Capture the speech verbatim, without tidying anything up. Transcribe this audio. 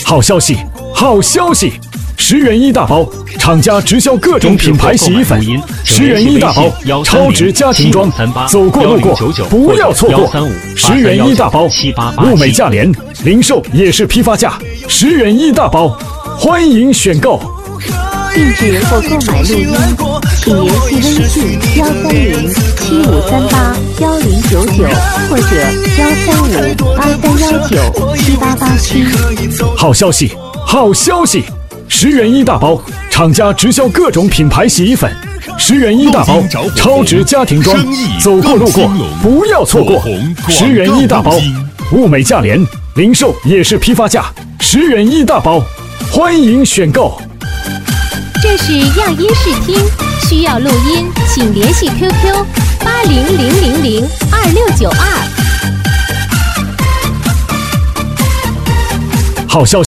好消息，好消息！十元一大包，厂家直销各种品牌洗衣粉，十元一大包，超值家庭装，走过路过不要错过。十元一大包，物美价廉，零售也是批发价，十元一大包，欢迎选购。 定制或购买录音，请联系微信幺三零七五三八幺零九九或者幺三五二三幺九七八八七。 好消息，好消息！十元一大包，厂家直销各种品牌洗衣粉，十元一大包，超值家庭装，走过路过不要错过。十元一大包，物美价廉，零售也是批发价，十元一大包，欢迎选购。 这是样音试听，需要录音，请联系 Q Q 八零零零零二六九二。 好消息。